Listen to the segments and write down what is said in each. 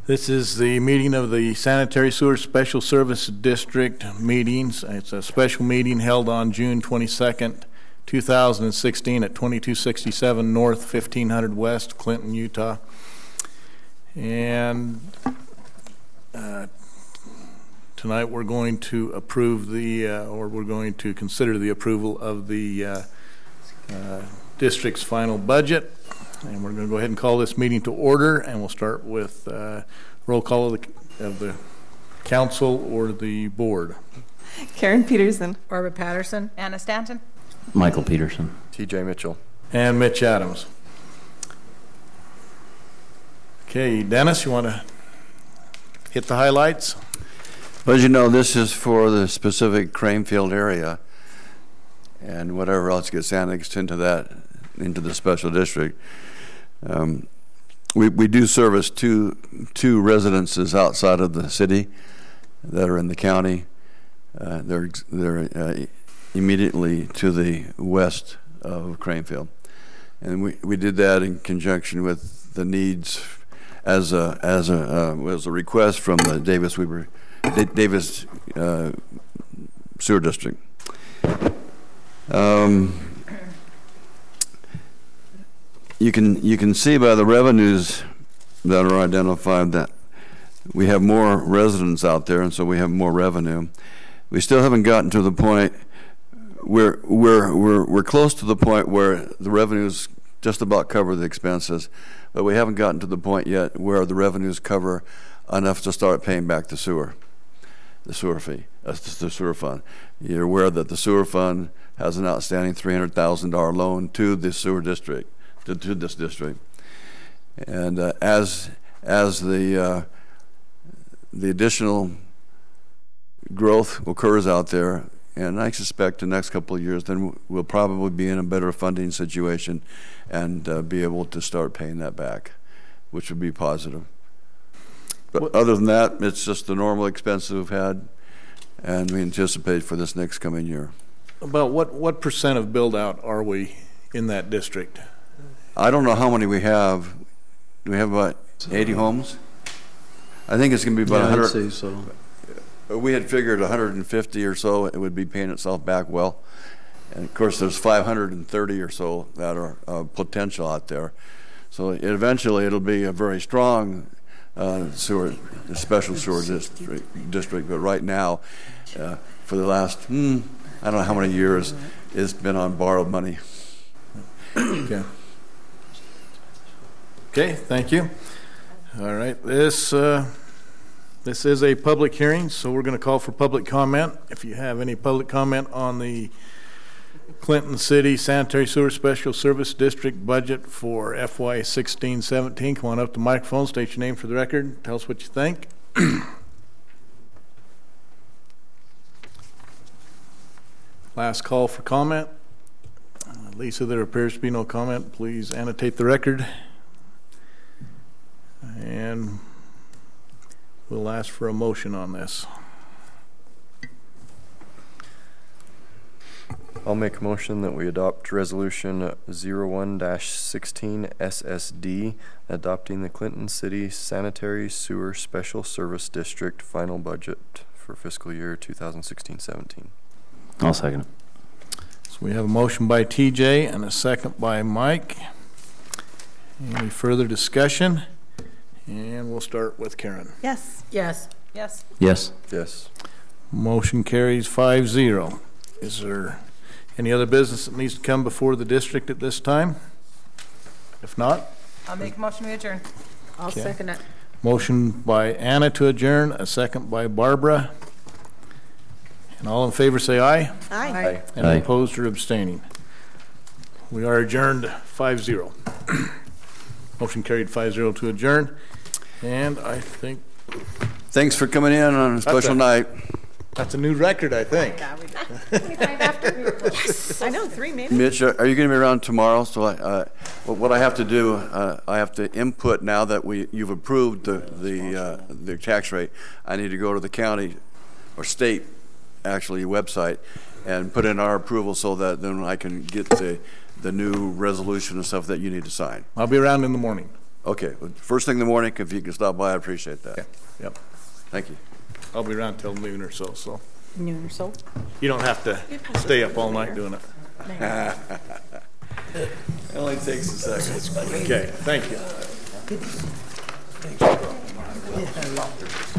This is the meeting of the Sanitary Sewer Special Service District meetings. It's a special meeting held on June 22nd, 2016 at 2267 North, 1500 West, Clinton, Utah. And tonight we're going to approve we're going to consider the approval of the district's final budget. And we're going to go ahead and call this meeting to order, and we'll start with roll call of the council or the board. Karen Peterson. Barbara Patterson. Anna Stanton. Michael Peterson. TJ Mitchell. And Mitch Adams. Okay, Dennis, you want to hit the highlights? Well, as you know, this is for the specific Cranefield area, and whatever else gets annexed into the special district. We do service two residences outside of the city that are in the county. They're immediately to the west of Cranefield, and we did that in conjunction with the needs as a request from the Davis Sewer District. You can see by the revenues that are identified that we have more residents out there, and so we have more revenue. We still haven't gotten to the point where we're close to the point where the revenues just about cover the expenses, but we haven't gotten to the point yet where the revenues cover enough to start paying back the sewer fee, the sewer fund. You're aware that the sewer fund has an outstanding $300,000 loan to the sewer district. To this district, and as the additional growth occurs out there, and I suspect the next couple of years, then we'll probably be in a better funding situation and be able to start paying that back, which would be positive. But other than that, it's just the normal expenses we've had, and we anticipate for this next coming year. About what percent of build out are we in that district? I don't know how many we have. Do we have about 80 homes? I think it's going to be about 100. I'd say so. We had figured 150 or so. It would be paying itself back well. And of course, there's 530 or so that are potential out there. So eventually, it'll be a very strong special sewer district. But right now, for the last I don't know how many years, it's been on borrowed money. Okay. Okay, thank you. All right, this is a public hearing, so we're going to call for public comment. If you have any public comment on the Clinton City Sanitary Sewer Special Service District budget for FY 16-17, come on up to the microphone, state your name for the record, tell us what you think. Last call for comment. Lisa, there appears to be no comment. Please annotate the record. And we'll ask for a motion on this. I'll make a motion that we adopt Resolution 01-16 SSD, adopting the Clinton City Sanitary Sewer Special Service District final budget for fiscal year 2016-17. I'll second it. So we have a motion by TJ and a second by Mike. Any further discussion? And we'll start with Karen. Yes. Yes. Yes. Yes. Yes. Motion carries 5-0. Is there any other business that needs to come before the district at this time? If not, I'll make a motion to adjourn. I'll second it. motion by Anna to adjourn, a second by Barbara. And all in favor say aye. Aye. Any Aye. opposed or abstaining? We are adjourned 5-0. Motion carried 5-0 to adjourn. And I think Thanks for coming in on a special night. that's a new record, I think. Yeah, we did. Yes. I know, 3 minutes. Mitch, are you going to be around tomorrow? So what I have to do, I have to input now that you've approved the tax rate. I need to go to the county or state, actually, website and put in our approval so that then I can get the new resolution and stuff that you need to sign. I'll be around in the morning. Okay, well, first thing in the morning, if you can stop by, I appreciate that. Yep. Thank you. I'll be around till noon or so. Noon or so. You don't have to stay up all night doing it. It only takes a second. Okay, thank you.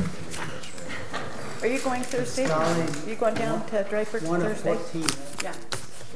Are you going Thursday? Are you going down to Dryford Thursday? Yeah.